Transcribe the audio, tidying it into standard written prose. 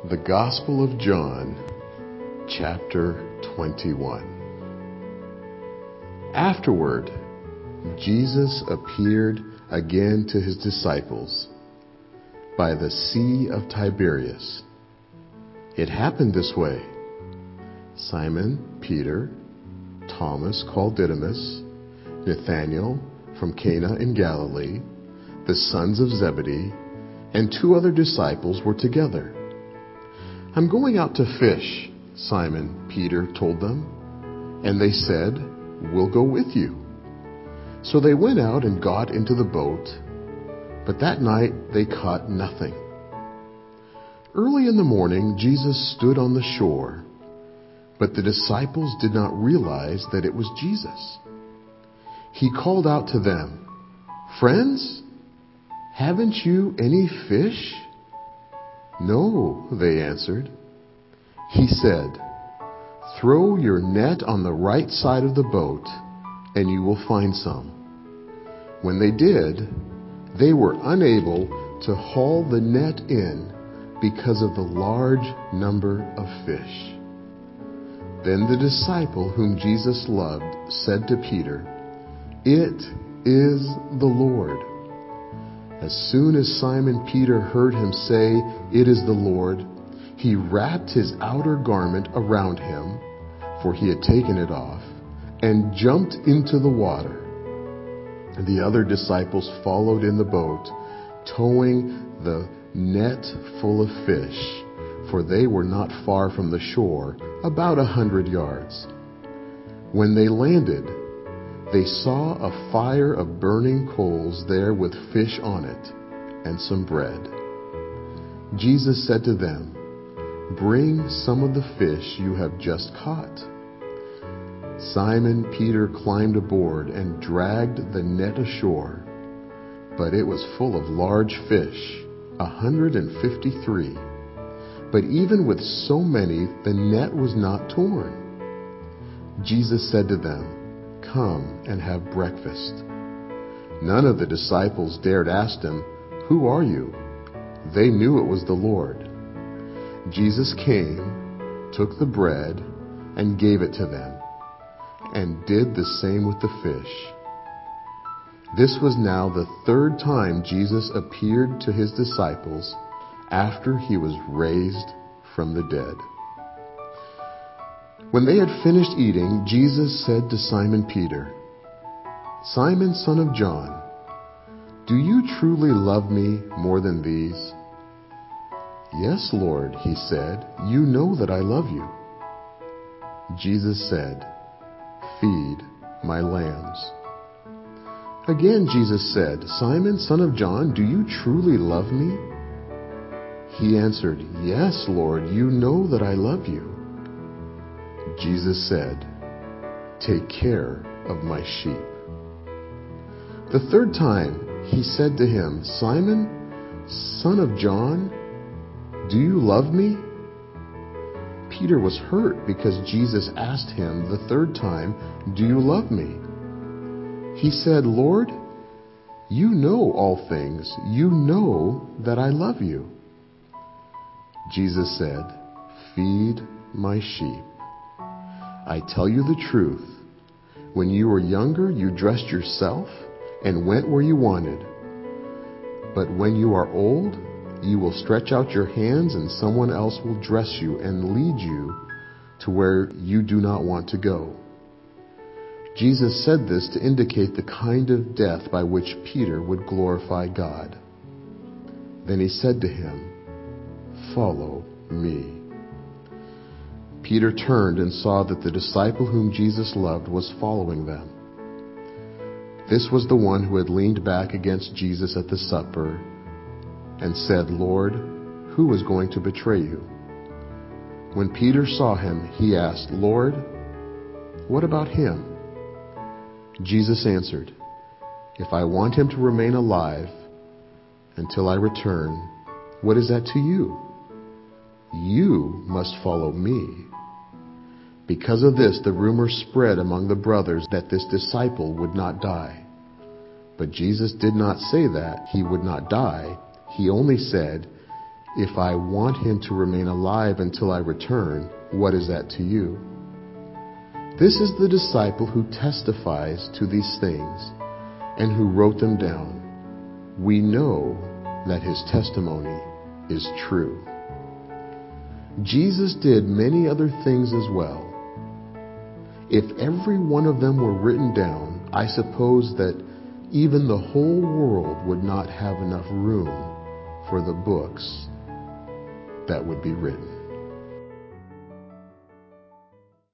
The Gospel of John, chapter 21. Afterward, Jesus appeared again to his disciples by the Sea of Tiberias. It happened this way. Simon, Peter, Thomas called Didymus, Nathanael from Cana in Galilee, the sons of Zebedee, and two other disciples were together. "I'm going out to fish," Simon Peter told them. And they said, "We'll go with you." So they went out and got into the boat, but that night they caught nothing. Early in the morning, Jesus stood on the shore, but the disciples did not realize that it was Jesus. He called out to them, "Friends, haven't you any fish?" "No," they answered. He said, "Throw your net on the right side of the boat, and you will find some." When they did, they were unable to haul the net in because of the large number of fish. Then the disciple whom Jesus loved said to Peter, "It is the Lord." As soon as Simon Peter heard him say, "It is the Lord," he wrapped his outer garment around him, for he had taken it off, and jumped into the water. The other disciples followed in the boat, towing the net full of fish, for they were not far from the shore, about 100 yards. When they landed, they saw a fire of burning coals there with fish on it and some bread. Jesus said to them, "Bring some of the fish you have just caught." Simon Peter climbed aboard and dragged the net ashore, but it was full of large fish, 153. But even with so many, the net was not torn. Jesus said to them, "Come and have breakfast." None of the disciples dared ask him, "Who are you?" They knew it was the Lord. Jesus came, took the bread, and gave it to them, and did the same with the fish. This was now the third time Jesus appeared to his disciples after he was raised from the dead. When they had finished eating, Jesus said to Simon Peter, "Simon, son of John, do you truly love me more than these?" "Yes, Lord," he said, "you know that I love you." Jesus said, "Feed my lambs." Again Jesus said, "Simon, son of John, do you truly love me?" He answered, "Yes, Lord, you know that I love you." Jesus said, "Take care of my sheep." The third time he said to him, "Simon, son of John, do you love me?" Peter was hurt because Jesus asked him the third time, "Do you love me?" He said, "Lord, you know all things. You know that I love you." Jesus said, "Feed my sheep. I tell you the truth. When you were younger, you dressed yourself and went where you wanted. But when you are old, you will stretch out your hands and someone else will dress you and lead you to where you do not want to go." Jesus said this to indicate the kind of death by which Peter would glorify God. Then he said to him, "Follow me." Peter turned and saw that the disciple whom Jesus loved was following them. This was the one who had leaned back against Jesus at the supper and said, "Lord, who is going to betray you?" When Peter saw him, he asked, "Lord, what about him?" Jesus answered, "If I want him to remain alive until I return, what is that to you? You must follow me." Because of this, the rumor spread among the brothers that this disciple would not die. But Jesus did not say that he would not die. He only said, If I want him to remain alive until I return, what is that to you? This is the disciple who testifies to these things and who wrote them down. We know that his testimony is true. Jesus did many other things as well. If every one of them were written down, I suppose that even the whole world would not have enough room for the books that would be written.